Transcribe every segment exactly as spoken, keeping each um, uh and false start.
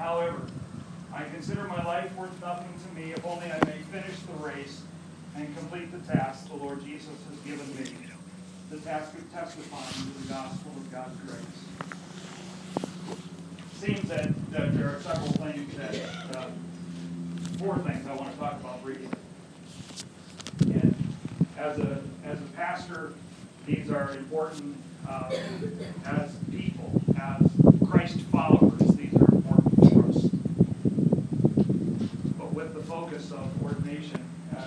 However, I consider my life worth nothing to me if only I may finish the race and complete the task the Lord Jesus has given me, the task of testifying to the gospel of God's grace. It seems that, that there are several things that, uh, four things I want to talk about briefly. And as a, as a pastor, these are important uh, as people, as Christ followers, these are important for us. But with the focus of ordination, uh,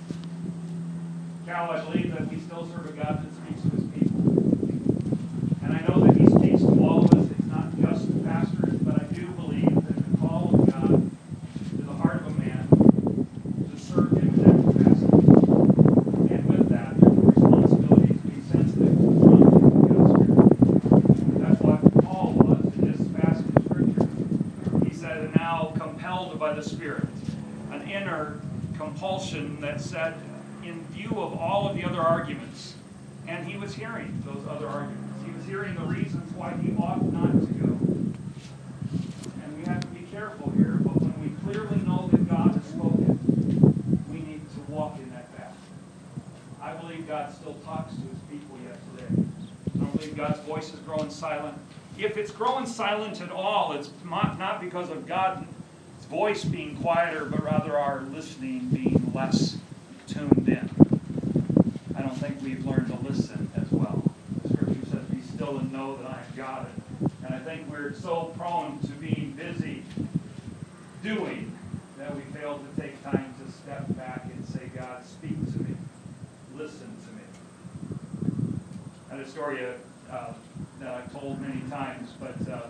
Cal, I believe that we still serve a God that speaks to his people. And I know that he speaks to all of us. It's not just pastors, but I do believe that the call of God to the heart of a man to serve him in that capacity. And with that, there's a responsibility to be sensitive to the prompting of God's Spirit. That's what Paul was in this passage of Scripture. He said, now compelled by the Spirit, an inner compulsion that said, in view of all of the other arguments, and he was hearing those other arguments. He was hearing the reasons why he ought not to go. And we have to be careful here, but when we clearly know that God has spoken, we need to walk in that path. I believe God still talks to his people yet today. I don't believe God's voice is growing silent. If it's growing silent at all, it's not, not because of God's voice being quieter, but rather our listening being less tuned in. I don't think we've learned to listen as well. The Scripture says, be still and know that I am God. And I think we're so prone to being busy doing that we fail to take time to step back and say, God, speak to me. Listen to me. I had a story uh, that I've told many times, but uh,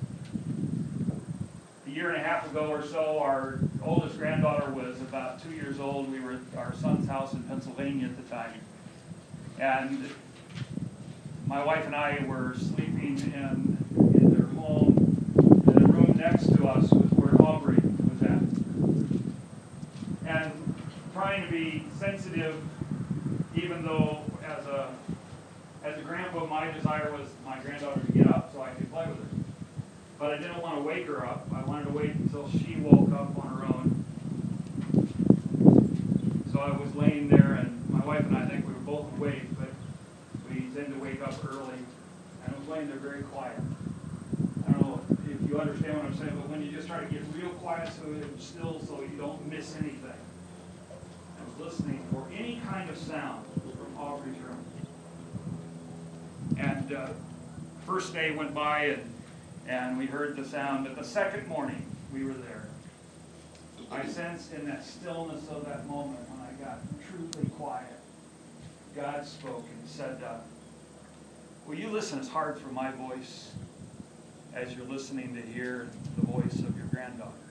a year and a half ago or so, our oldest granddaughter was about two years old. We were at our son's house in Pennsylvania at the time. And my wife and I were sleeping in, in their home. And the room next to us was where Aubrey was at. And trying to be sensitive, even though as a, as a grandpa, my desire was my granddaughter to get up so I could play with her. But I didn't want to wake her up. I wanted to wait until she woke up on her own. So I was laying there, and my wife and I, I think we were both awake, but we tend to wake up early. And I was laying there very quiet. I don't know if you understand what I'm saying, but when you just try to get real quiet so it's still so you don't miss anything. I was listening for any kind of sound from Aubrey's room. And uh, first day went by, and And we heard the sound, but the second morning we were there. I sensed in that stillness of that moment when I got truly quiet, God spoke and said, uh, will you listen as hard for my voice as you're listening to hear the voice of your granddaughter?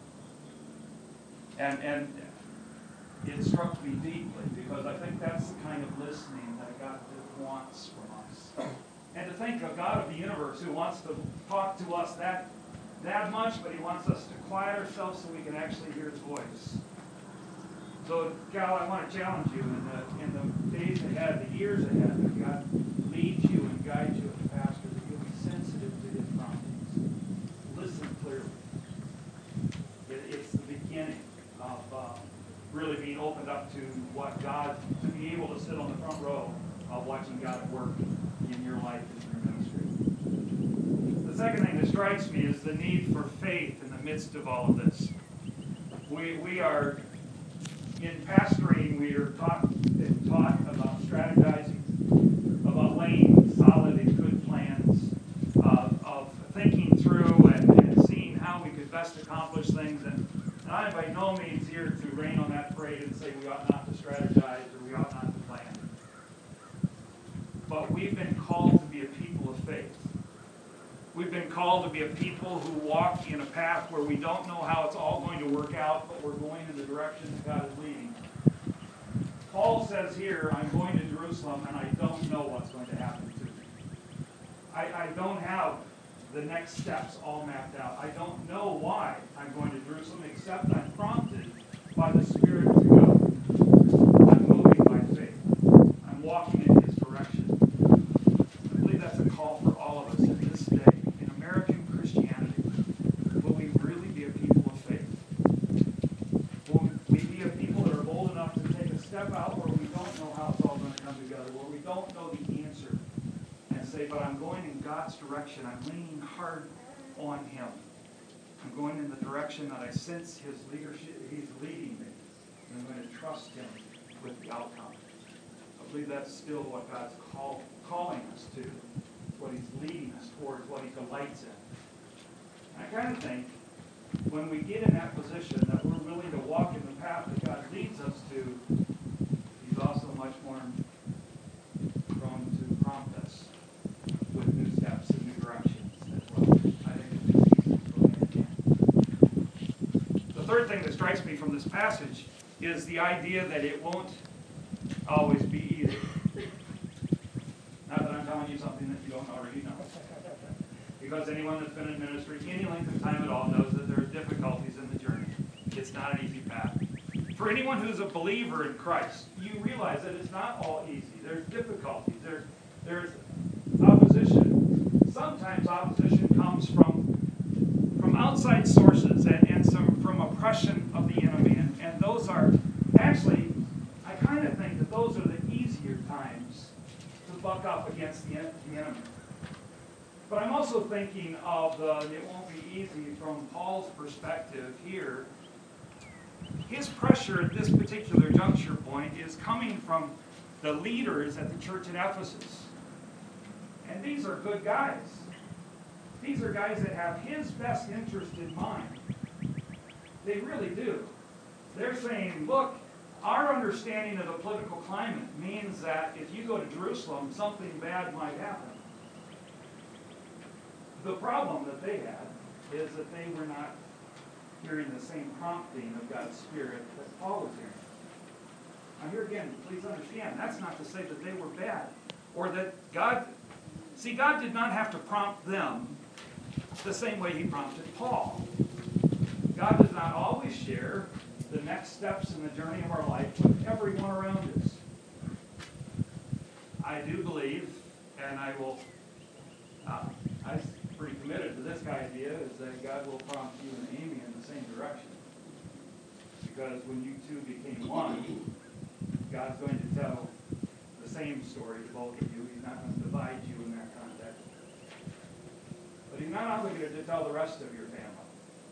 And, and it struck me deeply because I think that's the kind of listening that God wants from us. And to think of God of the universe who wants to talk to us that, that much, but he wants us to quiet ourselves so we can actually hear his voice. So, Cal, I want to challenge you in the, in the days ahead, the years ahead, that God leads you and guides you as a pastor, that you'll be sensitive to his promptings. Listen clearly. It, it's the beginning of uh, really being opened up to what God, to be able to sit on the front row of watching God work in your life and your ministry. The second thing that strikes me is the need for faith in the midst of all of this. We, we are, in pastoring, we are taught, been taught about strategizing, about laying solid and good plans, uh, of thinking through and, and seeing how we could best accomplish things. And, and I am by no means here to rain on that parade and say we ought not to strategize or we ought not to plan. But we've been called to be a people of faith. We've been called to be a people who walk in a path where we don't know how it's all going to work out, but we're going in the direction that God is leading. Paul says here, I'm going to Jerusalem and I don't know what's going to happen to me. I, I don't have the next steps all mapped out. I don't know why I'm going to Jerusalem, except I'm prompted by the Spirit to go. I'm moving by faith. I'm walking in his direction. I believe that's a call for all of us in this day, in American Christianity. Will we really direction. I'm leaning hard on Him. I'm going in the direction that I sense His leadership. He's leading me. And I'm going to trust Him with the outcome. I believe that's still what God's call, calling us to. It's what He's leading us towards, what He delights in. And I kind of think when we get in that position that we're willing to walk in the path that God leads us to, He's also much more prone to prompt us with new steps and new directions as well. I think it's easy to go hand in hand. The third thing that strikes me from this passage is the idea that it won't always be easy. Not that I'm telling you something that you don't already know. Because anyone that's been in ministry any length of time at all knows that there are difficulties in the journey. It's not an easy path. For anyone who's a believer in Christ, you realize that it's not all easy. There's difficulties. There's, there's opposition. Sometimes opposition comes from, from outside sources and, and some from oppression of the enemy. And, and those are, actually, I kind of think that those are the easier times to buck up against the, the enemy. But I'm also thinking of the, it won't be easy from Paul's perspective here. His pressure at this particular juncture point is coming from the leaders at the church at Ephesus. And these are good guys. These are guys that have his best interest in mind. They really do. They're saying, look, our understanding of the political climate means that if you go to Jerusalem, something bad might happen. The problem that they had is that they were not hearing the same prompting of God's Spirit that Paul was hearing. Now here again, please understand, that's not to say that they were bad, or that God, see, God did not have to prompt them the same way He prompted Paul. God does not always share the next steps in the journey of our life with everyone around us. I do believe, and I will, uh, I'm pretty committed to this idea, is that God will prompt you and Amy in the same direction. Because when you two became one, God's going to tell the same story to both of you. He's not going to divide you in that context. But He's not obligated to tell the rest of your family.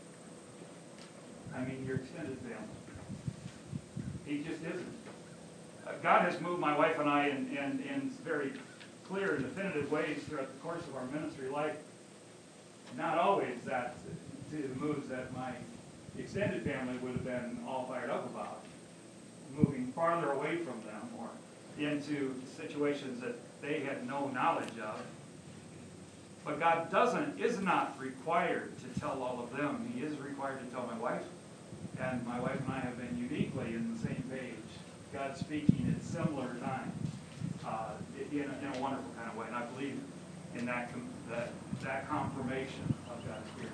I mean, your extended family. He just isn't. Uh, God has moved my wife and I in, in, in very clear and definitive ways throughout the course of our ministry life. Not always that to the moves that my extended family would have been all fired up about. Moving farther away from them or into situations that they had no knowledge of. But God doesn't, is not required to tell all of them. He is required to tell my wife. And my wife and I have been uniquely in the same page. God speaking at similar times uh, in, a, in a wonderful kind of way. And I believe in that, that, that confirmation of God's Spirit.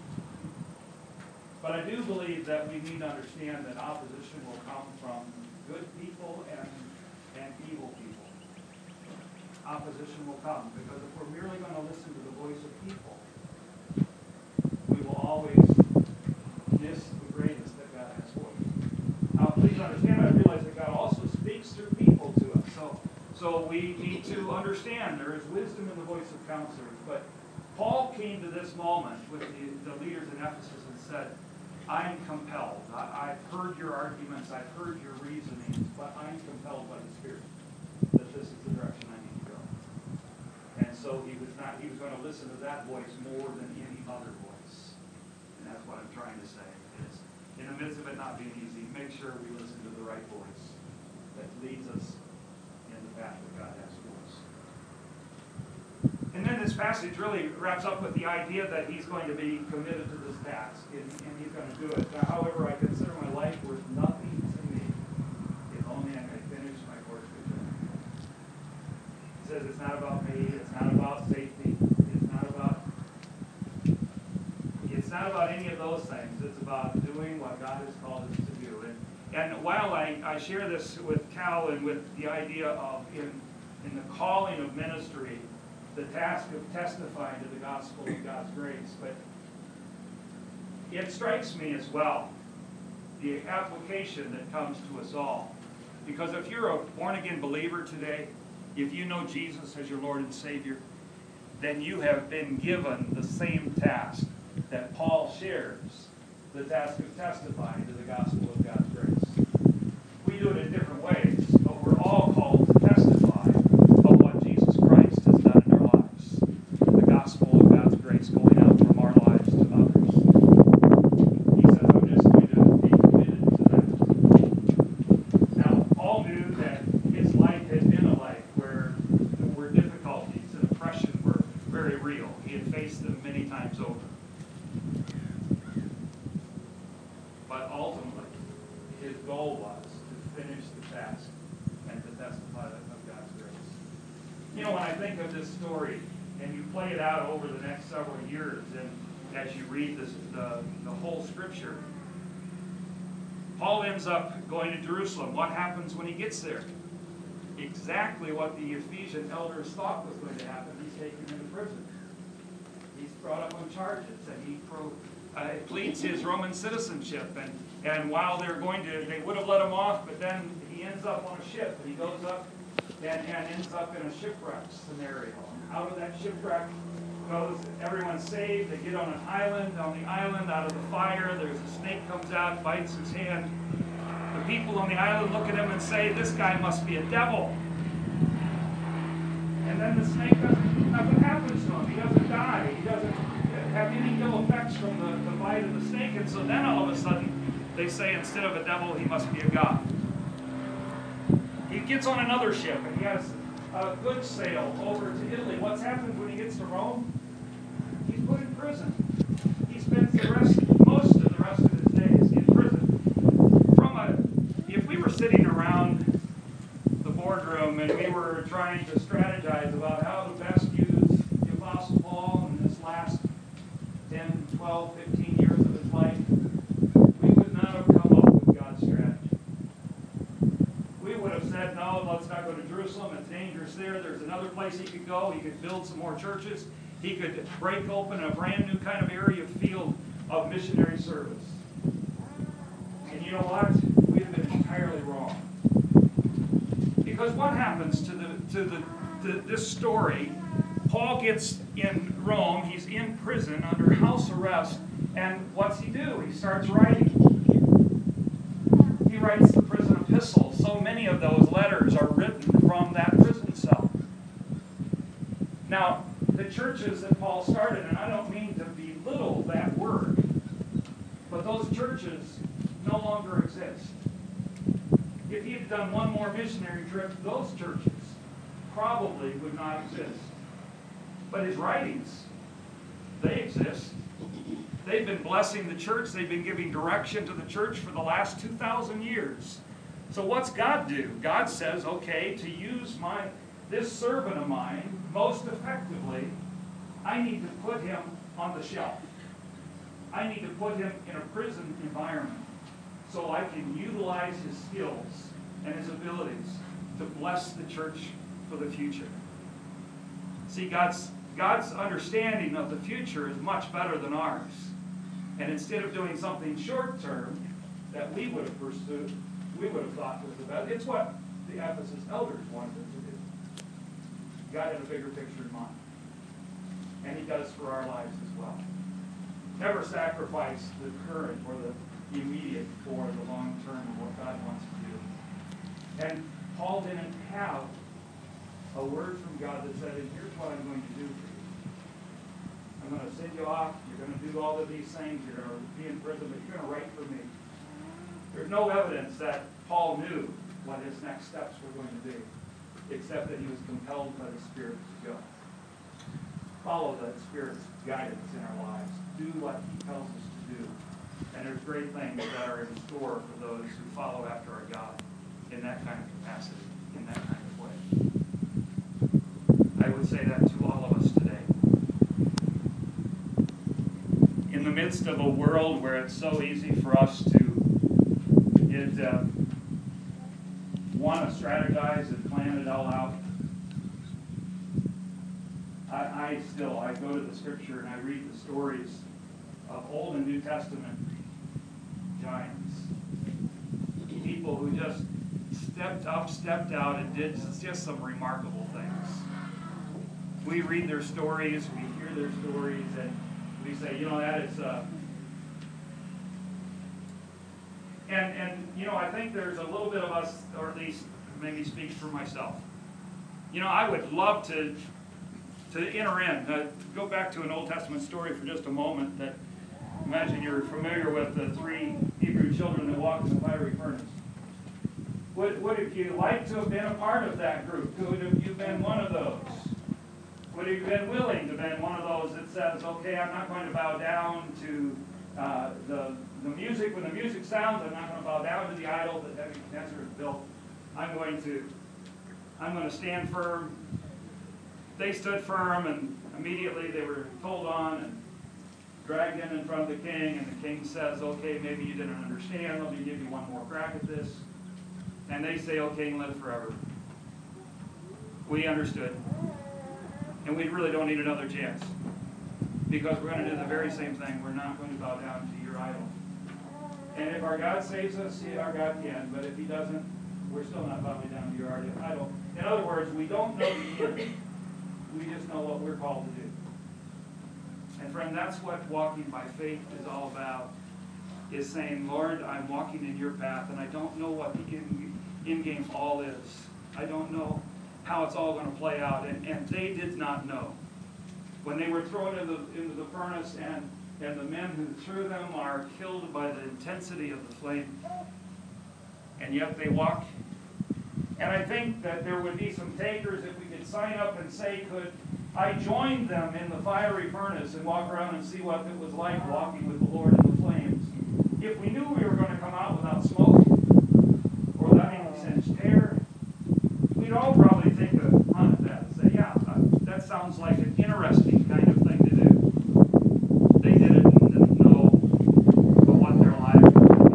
But I do believe that we need to understand that opposition will come from good people and, and evil people. Opposition will come because if we're merely going to listen to the voice of people, we will always miss the greatest that God has for us. Now, please understand, I realize that God also speaks through people to us. So, so we need to understand there is wisdom in the voice of counselors. But Paul came to this moment with the, the leaders in Ephesus and said, I'm compelled. I, I've heard your arguments. I've heard your reasonings. But I'm compelled by the Spirit that this is the direction I need to go. And so he was not. He was going to listen to that voice more than any other voice. And that's what I'm trying to say. Is in the midst of it not being easy, make sure we listen to the right voice that leads us in the path that God has for us. And then this passage really wraps up with the idea that he's going to be committed to this task, and, and he's going to do it. Now, however, I consider my life worth nothing to me if only I may finish my course with him. He says it's not about me, it's not about safety, it's not about it's not about any of those things. It's about doing what God has called us to do. And, and while I, I share this with Cal and with the idea of in, in the calling of ministry, the task of testifying to the gospel of God's grace, but it strikes me as well the application that comes to us all. Because if you're a born-again believer today, if you know Jesus as your Lord and Savior, then you have been given the same task that Paul shares, the task of testifying to the gospel of God's grace. We do it in different ways, but we're all called to testify of what Jesus Christ has done in our lives. The gospel of God's grace going out from our lives to others. He says, I'm just going to be committed to that. Now, Paul knew that his life had been a life where there were difficulties and oppression were very real. He had faced them many times over. But ultimately, his goal was to finish the task and to testify of God's grace. You know, when I think of this story, and you play it out over the next several years, and as you read this, the, the whole scripture, Paul ends up going to Jerusalem. What happens when he gets there? Exactly what the Ephesian elders thought was going to happen. He's taken into prison. He's brought up on charges, and he pro, uh, pleads his Roman citizenship. And, and while they're going to, they would have let him off, but then he ends up on a ship, and he goes up and, and ends up in a shipwreck scenario. Out of that shipwreck goes, everyone's saved. They get on an island. On the island, out of the fire, there's a snake comes out, bites his hand. The people on the island look at him and say, this guy must be a devil. And then the snake doesn't, nothing happens to him. He doesn't die. He doesn't have any ill effects from the, the bite of the snake. And so then all of a sudden, they say instead of a devil, he must be a god. He gets on another ship and he has a good sail over to Italy. What's happened when he gets to Rome? He's put in prison. He spends the rest, most of the rest of his days in prison. From a, if we were sitting around the boardroom and we were trying to strategize about how to best use the Apostle Paul in this last ten, twelve, fifteen years of his life, we would not have come up with God's strategy. We would have said, no, let's not go to Jerusalem. It's dangerous there. There's another place he could go. He could build some more churches. He could break open a brand new kind of area, field of missionary service. And you know what? We've been entirely wrong. Because what happens to the to the to this story? Paul gets in Rome. He's in prison under house arrest. And what's he do? He starts writing. He writes the prison epistles. So many of those letters are written from that prison cell. Now, the churches that Paul started, and I don't mean to belittle that word, but those churches no longer exist. If he had done one more missionary trip, those churches probably would not exist. But his writings, they exist. They've been blessing the church. They've been giving direction to the church for the last two thousand years. So what's God do? God says, okay, to use my this servant of mine most effectively, I need to put him on the shelf. I need to put him in a prison environment so I can utilize his skills and his abilities to bless the church for the future. See, God's, God's understanding of the future is much better than ours. And instead of doing something short-term that we would have pursued, we would have thought was the best. It's what the Ephesus elders wanted to do. God had a bigger picture in mind. And he does for our lives as well. Never sacrifice the current or the immediate for the long term of what God wants to do. And Paul didn't have a word from God that said, here's what I'm going to do for you. I'm going to send you off. You're going to do all of these things. You're going to be in prison, but you're going to write for me. There's no evidence that Paul knew what his next steps were going to be, except that he was compelled by the Spirit to go. Follow the Spirit's guidance in our lives. Do what he tells us to do. And there's great things that are in store for those who follow after our God in that kind of capacity, in that kind of way. I would say that to all of us today. In the midst of a world where it's so easy for us to it, uh, want to strategize and plan it all out, I, I still, I go to the Scripture and I read the stories of Old and New Testament giants. People who just stepped up, stepped out, and did just some remarkable things. we read their stories, we hear their stories, and we say, you know, that is, uh, and, and, you know, I think there's a little bit of us, or at least maybe speak for myself. You know, I would love to, to enter in, uh, go back to an Old Testament story for just a moment, that imagine you're familiar with the three Hebrew children that walked in the fiery furnace. Would, would have you liked to have been a part of that group? Would have you been one of those? Would have you been willing to have been one of those that says, okay, I'm not going to bow down to uh, the, the music. When the music sounds, I'm not going to bow down to the idol that Nebuchadnezzar has built. I'm going to, I'm going to stand firm. They stood firm, and immediately they were told on and dragged in in front of the king, and the king says, okay, maybe you didn't understand. Let me give you one more crack at this. And they say, oh, king, live forever. We understood. And we really don't need another chance. Because we're going to do the very same thing. We're not going to bow down to your idol. And if our God saves us, yeah, our God can. But if he doesn't, we're still not bowing down to your idol. In other words, we don't know the end. We just know what we're called to do. And friend, that's what walking by faith is all about. Is saying, Lord, I'm walking in your path, and I don't know what the in, in-game all is. I don't know how it's all going to play out. And, and they did not know. When they were thrown into the, into the furnace, and, and the men who threw them are killed by the intensity of the flame. And yet they walk. And I think that there would be some takers if we could sign up and say, could I join them in the fiery furnace and walk around and see what it was like walking with the Lord in the flames? If we knew we were going to come out without smoke or without any singed hair, we'd all probably take a hunt at that and say, yeah, that sounds like an interesting kind of thing to do. They did it and didn't know but what their lives were going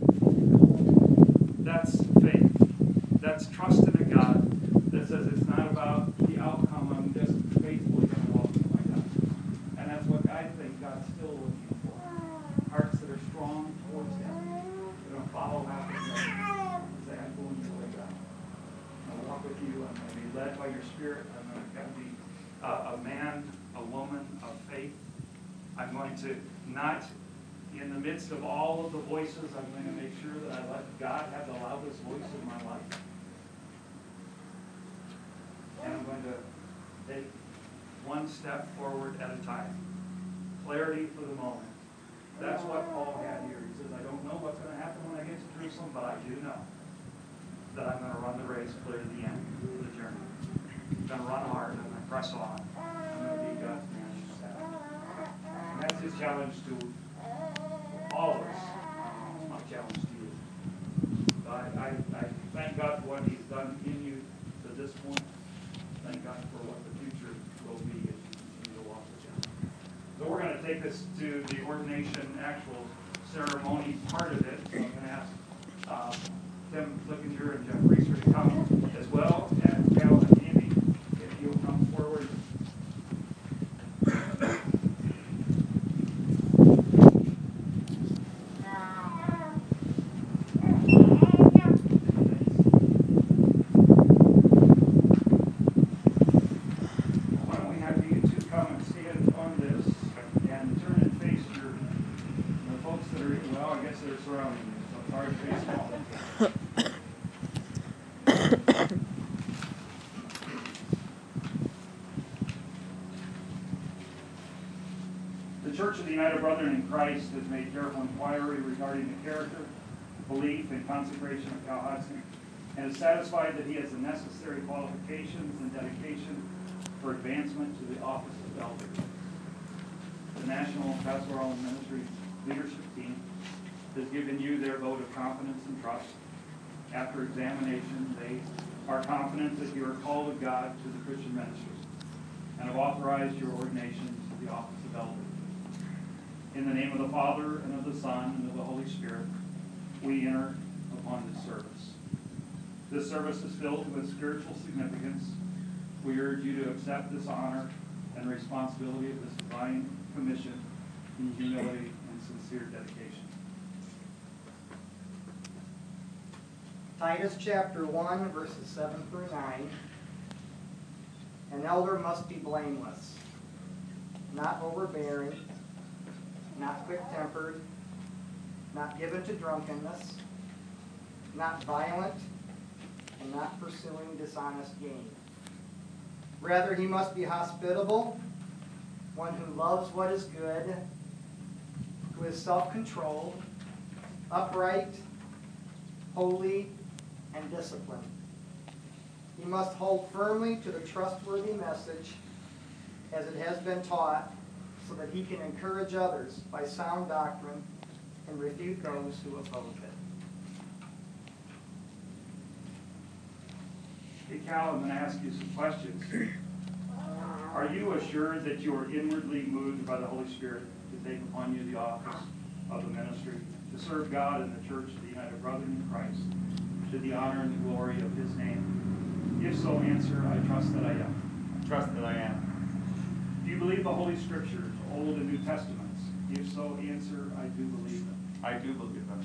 to be taken. That's faith. That's trust in a God that says it's not about the outcome. I'm just faithfully going to walk with my God. And that's what I think God's still looking for. Hearts that are strong towards him. They're going to follow after him. Say, I'm going your way, God. I'll walk with you. I'm going to be led by your Spirit. I'm going to be uh, a man, a woman of faith. I'm going to not, in the midst of all of the voices, I'm going to make sure that I let God have the loudest voice in my life. And I'm going to take one step forward at a time. Clarity for the moment. That's what Paul had here. He says, I don't know what's going to happen when I get to Jerusalem, but I do know that I'm going to run the race clear to the end of the journey. I'm going to run hard. I'm going to press on. I'm going to be God's man. And that's his challenge to all of us. It's my challenge to you. So I, I, I thank God for what he's done in you to this point. Thank God for what the future will be as you continue to walk with him. So we're going to take this to the ordination actual ceremony part of it. So I'm going to ask uh, Tim Flickinger and Jeff Reeser to come as well, and Cal and Andy, if you'll come forward. The Church of the United Brethren in Christ has made careful inquiry regarding the character, belief, and consecration of Cal Hudson, and is satisfied that he has the necessary qualifications and dedication for advancement to the office of elder. The National Pastoral Ministry Leadership Team has given you their vote of confidence and trust. After examination, they are confident that you are called of God to the Christian ministry and have authorized your ordination to the office of elder. In the name of the Father, and of the Son, and of the Holy Spirit, we enter upon this service. This service is filled with spiritual significance. We urge you to accept this honor and responsibility of this divine commission in humility and sincere dedication. Titus chapter one, verses seven through nine. An elder must be blameless, not overbearing, not quick-tempered, not given to drunkenness, not violent, and not pursuing dishonest gain. Rather, he must be hospitable, one who loves what is good, who is self-controlled, upright, holy, and disciplined. He must hold firmly to the trustworthy message as it has been taught, so that he can encourage others by sound doctrine and refute those who oppose it. Hey, Cal, I'm going to ask you some questions. Are you assured that you are inwardly moved by the Holy Spirit to take upon you the office of the ministry, to serve God and the Church of the United Brethren in Christ, to the honor and the glory of His name? If so, answer, I trust that I am. I trust that I am. Do you believe the Holy Scriptures, Old and New Testaments? If so, answer, I do believe them. I do believe them.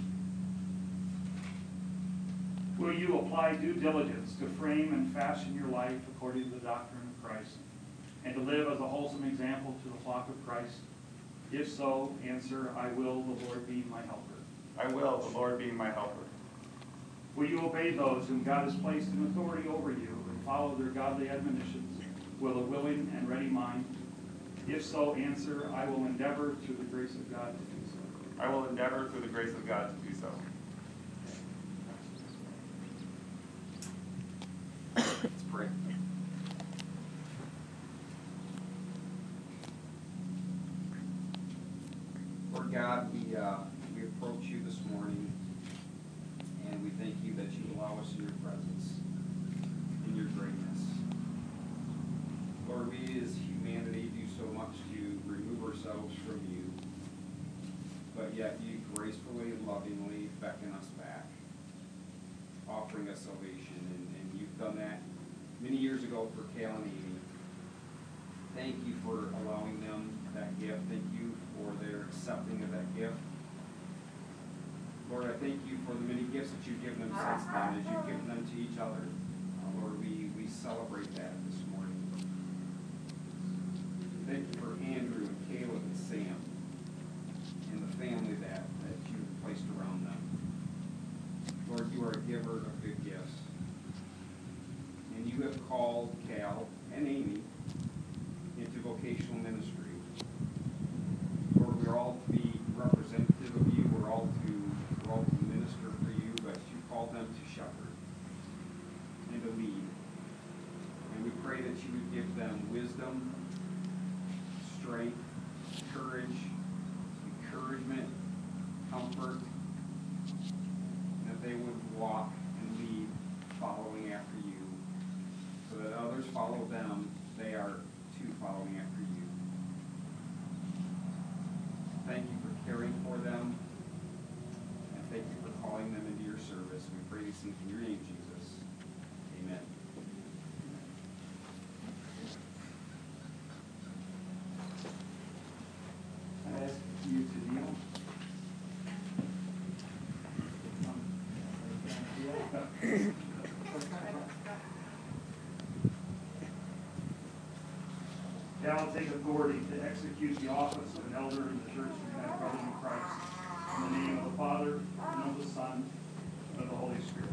Will you apply due diligence to frame and fashion your life according to the doctrine of Christ, and to live as a wholesome example to the flock of Christ? If so, answer, I will, the Lord being my helper. I will, the Lord being my helper. Will you obey those whom God has placed in authority over you and follow their godly admonitions with a willing and ready mind? If so, answer, I will endeavor through the grace of God to do so. I will endeavor through the grace of God to do so. Let's pray. Lord God, we uh, we approach you this morning, and we thank you that you allow us in your presence, in your greatness. Lord, we as humanity do so much to remove ourselves from you, but yet you gracefully and lovingly beckon us back, offering us salvation, and, and you've done that many years ago for Cal and Amy. Thank you for allowing them that gift. Thank you for their accepting of that gift. Lord, I thank you for the many gifts that you've given them since then, as you've given them to each other. Uh, Lord, we, we celebrate that this morning. Thank you for Andrew and Caleb and Sam and the family that, that you've placed around them. Lord, you are a giver of good gifts. And you have called Cal and Amy into vocational ministry. Lord, we're all to be representative of you. We're all to we're all to minister for you, but you called them to shepherd and to lead. And we pray that you would give them wisdom, strength, courage, encouragement, comfort, and that they would walk and lead following after you, so that others follow them. They are too following after you. Thank you for caring for them, and thank you for calling them into your service. We pray these things in your name, Jesus. Amen. I ask you to kneel. Cal, take authority to execute the office of an elder in the Church of the United Brethren in Christ, in the name of the Father, and of the Son, and of the Holy Spirit.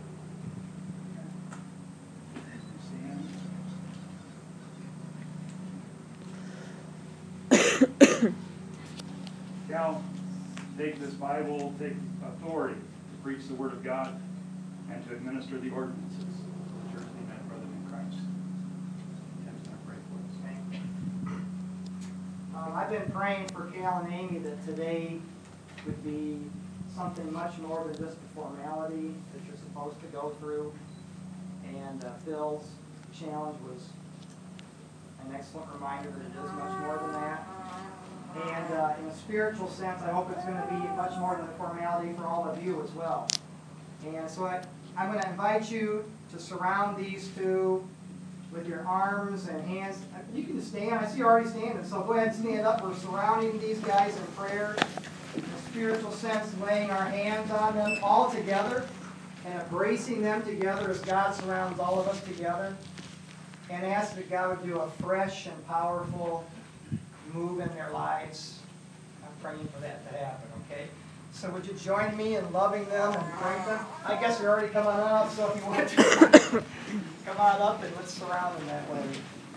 Stand. Cal, take this Bible, take authority to preach the Word of God and to administer the ordinances of the Church of the United Brethren in Christ. Tim's going to pray for us. Um, I've been praying for Cal and Amy that today would be something much more than just a formality that you're supposed to go through. And uh, Phil's challenge was an excellent reminder that it is much more than that. And uh, in a spiritual sense, I hope it's going to be much more than a formality for all of you as well. And so I, I'm going to invite you to surround these two with your arms and hands. You can stand. I see you already standing, so go ahead and stand up. We're surrounding these guys in prayer. In a spiritual sense, laying our hands on them all together and embracing them together as God surrounds all of us together. and ask that God would do a fresh and powerful move in their lives. I'm praying for that to happen, okay? So would you join me in loving them and praying them? I guess you're already coming on up, so if you want to, come on up and let's surround them that way.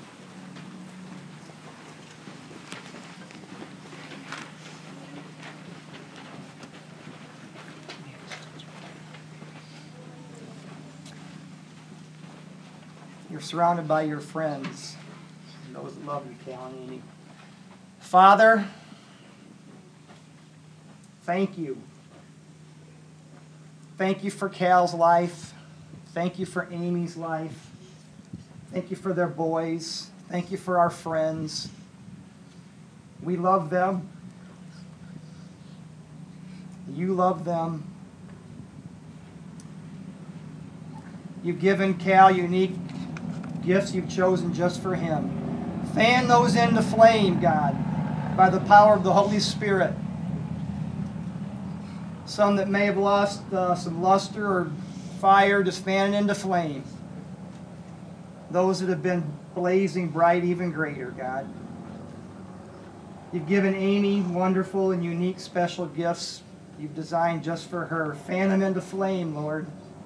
You're surrounded by your friends, those that love you, Cal and Amy. Father, thank you. Thank you for Cal's life. Thank you for Amy's life. Thank you for their boys. Thank you for our friends. We love them. You love them. You've given Cal unique gifts you've chosen just for him. Fan those into flame, God, by the power of the Holy Spirit. Some that may have lost uh, some luster or fire, just fan it into flame. Those that have been blazing bright, even greater, God. You've given Amy wonderful and unique special gifts you've designed just for her. Fan them into flame, Lord.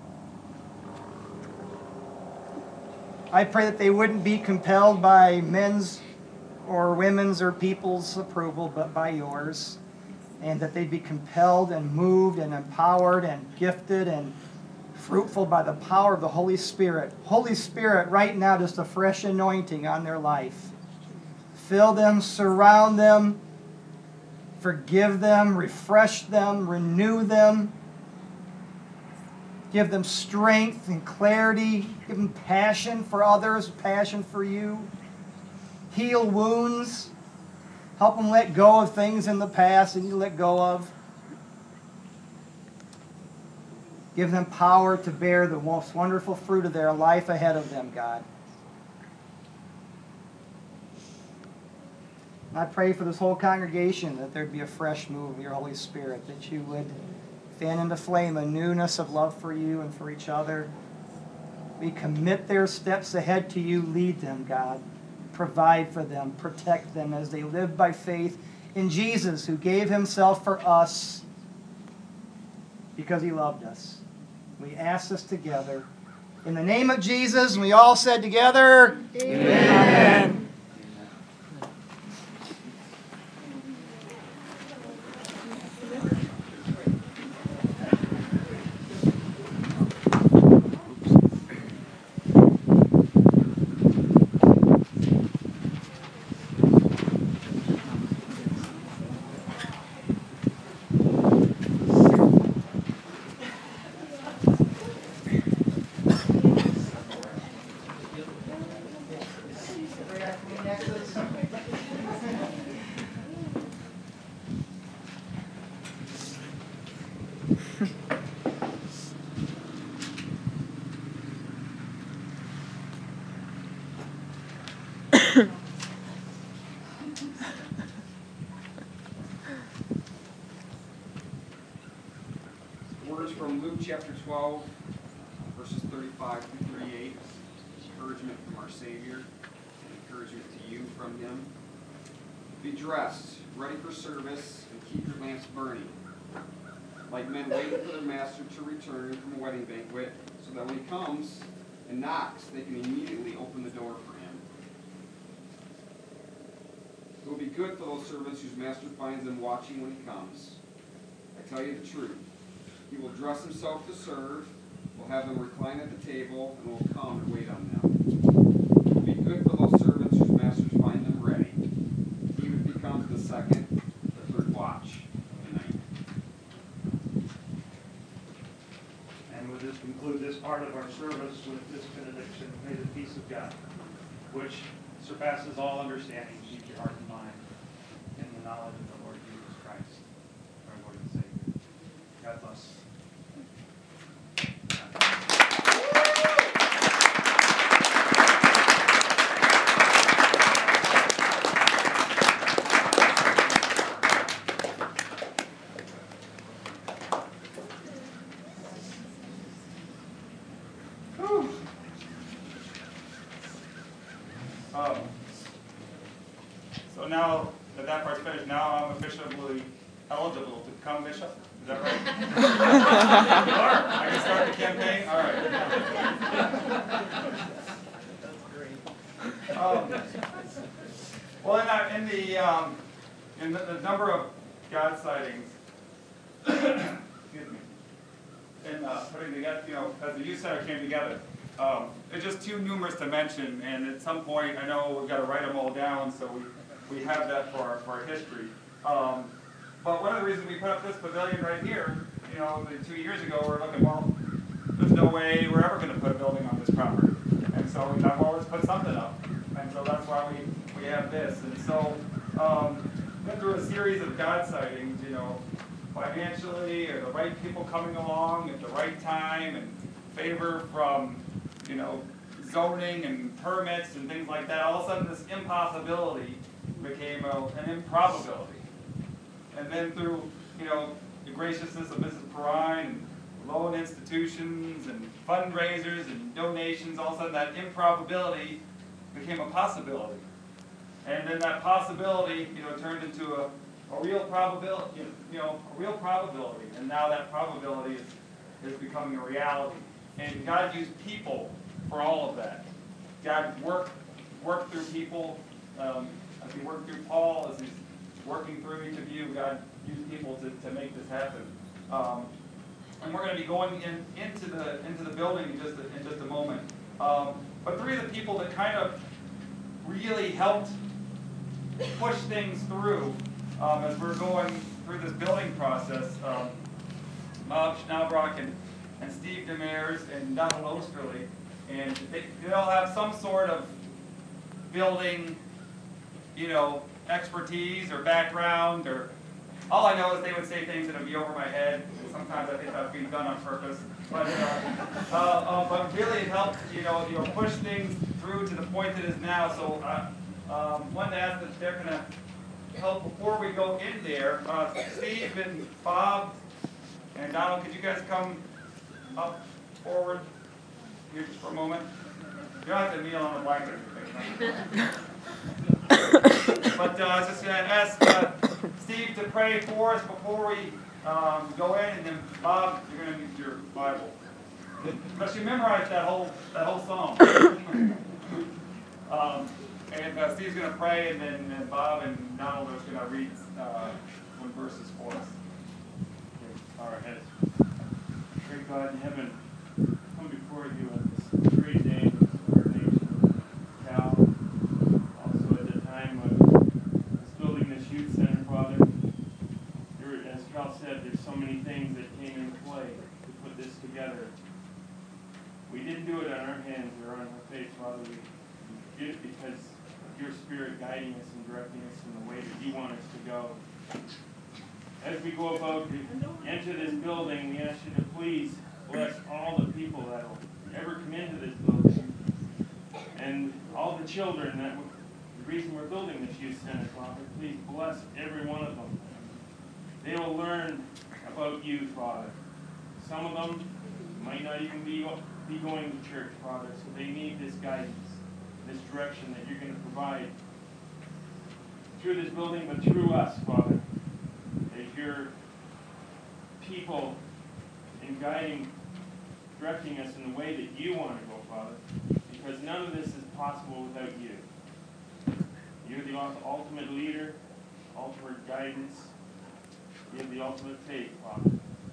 I pray that they wouldn't be compelled by men's or women's or people's approval, but by yours. And that they'd be compelled and moved and empowered and gifted and fruitful by the power of the Holy Spirit. Holy Spirit, right now, just a fresh anointing on their life. Fill them, surround them, forgive them, refresh them, renew them. Give them strength and clarity. Give them passion for others, passion for you. Heal wounds. Help them let go of things in the past that you let go of. Give them power to bear the most wonderful fruit of their life ahead of them, God. And I pray for this whole congregation that there'd be a fresh move of your Holy Spirit, that you would fan into flame a newness of love for you and for each other. We commit their steps ahead to you. Lead them, God. Provide for them. Protect them as they live by faith in Jesus, who gave himself for us because he loved us. We ask this together. In the name of Jesus, and we all said together, Amen. Amen. Words from Luke chapter twelve, verses thirty-five through thirty-eight. Encouragement from our Savior, and encouragement to you from him. Be dressed, ready for service, and keep your lamps burning, like men waiting for their master to return from a wedding banquet, so that when he comes and knocks, they can immediately open the door for him. It will be good for those servants whose master finds them watching when he comes. I tell you the truth. He will dress himself to serve, will have them recline at the table, and will come and wait on them. It will be good for those servants whose masters find them ready, even if he comes the second or third watch of the night. And we'll just conclude this part of our service with this benediction. May the peace of God, which surpasses all understanding, keep your heart and mind in the knowledge of the Lord Jesus Christ, our Lord and Savior. God bless. now that that part's finished, now I'm officially eligible to become bishop. Is that right? You are? I can start the campaign? All right. Um, well, in, uh, in the um, in the, the number of God sightings, excuse me, in uh, putting together, you know, as the youth center came together, um, it's just too numerous to mention. And at some point, I know we've got to write them all down, so we we have that for our, for our history. Um, but one of the reasons we put up this pavilion right here, you know, the two years ago, we're looking, well, there's no way we're ever going to put a building on this property. And so we thought, well, let's put something up. And so that's why we, we have this. And so um, went through a series of God sightings, you know, financially, or the right people coming along at the right time, and favor from, you know, zoning and permits and things like that. All of a sudden, this impossibility became a, an improbability. And then through, you know, the graciousness of Missus Perrine, and loan institutions and fundraisers and donations, all of a sudden that improbability became a possibility. And then that possibility, you know, turned into a, a real probability, you know, a real probability. And now that probability is, is becoming a reality. And God used people for all of that. God worked, worked through people, um, as he worked through Paul, as he's working through each of you, God used people to, to make this happen. Um, And we're going to be going in, into the into the building in just a, in just a moment. Um, but three of the people that kind of really helped push things through um, as we're going through this building process, um, Bob Schnaubrock and, and Steve Demers and Donald Osterly, and they, they all have some sort of building, you know, expertise or background, or all I know is they would say things that would be over my head. Sometimes I think that's being done on purpose, but uh, uh, uh, but really it helped, you know, you know, push things through to the point that it is now. So I uh, um, wanted to ask that they're going to help before we go in there. Uh, Steve and Bob and Donald, could you guys come up forward here just for a moment? You don't have to kneel on the blanket or anything. But uh, I was just going to ask uh, Steve to pray for us before we um, go in, and then Bob, you're going to need your Bible. Unless you memorize that whole that whole psalm. um, and uh, Steve's going to pray, and then and Bob and Donald are going to read uh, some verses for us. Okay. All right, heads. Great God in heaven, come before you on this great day of our nation, Cal. Also at the time of us building this youth center, Father, there, as Cal said, there's so many things that came into play to put this together. We didn't do it on our hands or on our face, Father. We, we did it because of your Spirit guiding us and directing us in the way that you want us to go. As we go about to enter this building, we ask you to please bless all the people that will ever come into this building, and all the children that, the reason we're building this youth center, Father, please bless every one of them. They will learn about you, Father. Some of them might not even be, be going to church, Father, so they need this guidance, this direction that you're going to provide through this building, but through us, Father. As your people in guiding, directing us in the way that you want to go, Father, because none of this is possible without you. You're the ultimate leader, ultimate guidance. You have the ultimate faith, Father.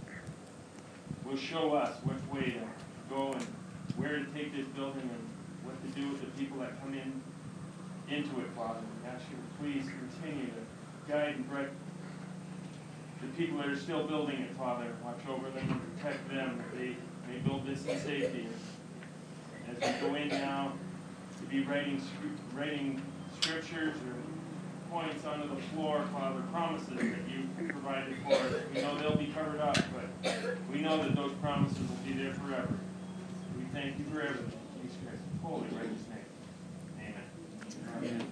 Will show us which way to go and where to take this building and what to do with the people that come in into it, Father. We ask you to please continue to guide and direct the people that are still building it, Father. Watch over them and protect them, that they may build this in safety. As we go in now to be writing, writing scriptures or points onto the floor, Father, promises that you provided for us. We know they'll be covered up, but we know that those promises will be there forever. We thank you for everything. In Jesus Christ's holy, righteous name. Amen. Amen.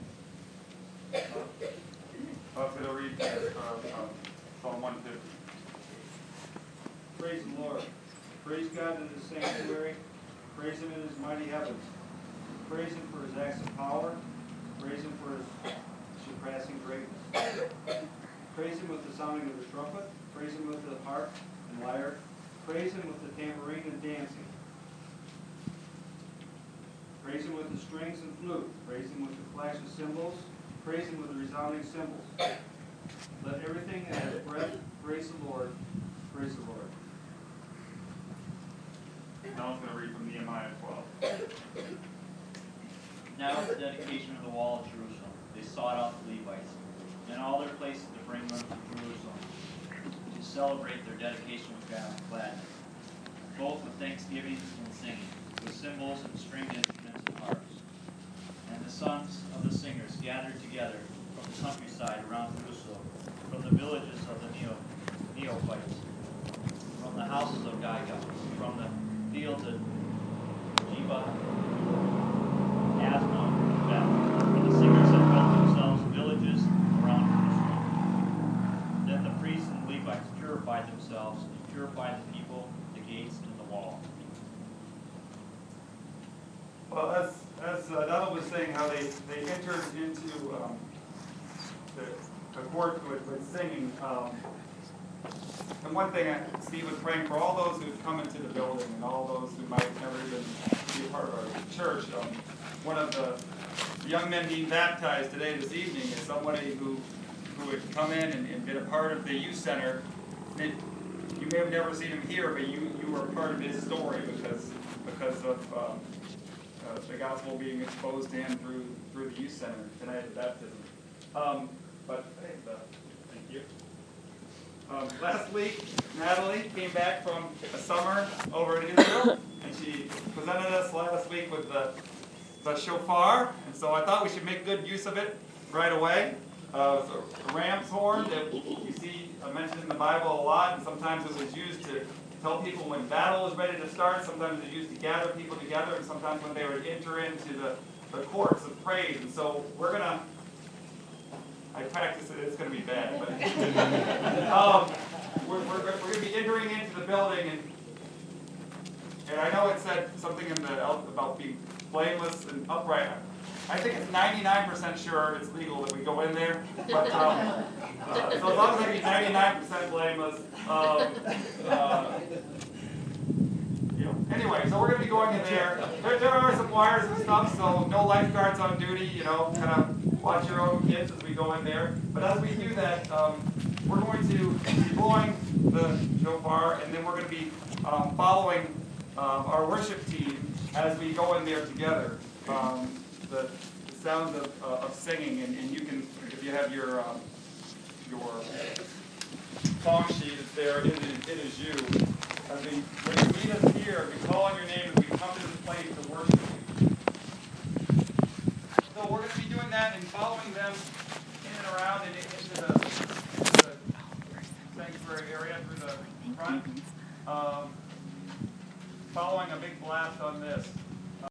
I was going to read uh, um, Psalm one fifty. Praise the Lord. Praise God in his sanctuary. Praise him in his mighty heavens. Praise him for his acts of power. Praise him for his surpassing greatness. Praise him with the sounding of the trumpet. Praise him with the harp and lyre. Praise him with the tambourine and dancing. Praise him with the strings and flute. Praise him with the clash of cymbals. Praise him with the resounding cymbals. Let everything that has breath praise the Lord. Praise the Lord. Now I'm going to read from Nehemiah twelve. Now at the dedication of the wall of Jerusalem, they sought out the Levites and all their places to bring them to Jerusalem to celebrate their dedication with gladness, both with thanksgiving and singing, with cymbals and stringed instruments and harps. And the sons of the singers gathered together from the countryside around Jerusalem, from the villages of the Neo, Neophytes, from the houses of Giga, from the fields of Jiva, Asmon, and Beth. For the singers had built themselves villages around Jerusalem. Then the priests and Levites purified themselves and purified the people, the gates, and the wall. Well, as, as uh, Donald was saying, how they, they entered into um, the, the court with, with singing. Um, and one thing, uh, Steve was praying for all those who had come into the building and all those who might never even be a part of our church. Um, one of the young men being baptized today, this evening, is somebody who, who had come in and, and been a part of the youth center. It, you may have never seen him here, but you, you were a part of his story because, because of um, Uh, the gospel being exposed to him through through the youth center tonight at baptism. Um, but hey, uh, thank you. Um, last week, Natalie came back from a summer over in Israel, and she presented us last week with the the shofar, and so I thought we should make good use of it right away. Uh, it's a ram's horn that you see uh, mentioned in the Bible a lot, and sometimes it was used to tell people when battle is ready to start. Sometimes it's used to gather people together, and sometimes when they would enter into the, the courts of praise. And so we're going to, I practice it, it's going to be bad, but um, we're, we're, we're going to be entering into the building, and and I know it said something in the about being blameless and upright. I think it's ninety-nine percent sure it's legal that we go in there, but um, uh, so as long as I be ninety-nine percent blameless, um, uh, you know. Anyway, so we're going to be going in there. there. There are some wires and stuff, so no lifeguards on duty. You know, kind of watch your own kids as we go in there. But as we do that, um, we're going to be blowing the shofar, and then we're going to be um, following um, our worship team as we go in there together. Um, The, the sound of, uh, of singing, and, and you can, if you have your um, your song sheet, it's there. It is, it is you. As we, when you meet us here, we call on your name as we come to this place to worship you. So we're going to be doing that and following them in and around and into the, the sanctuary area through the front. Um, following a big blast on this.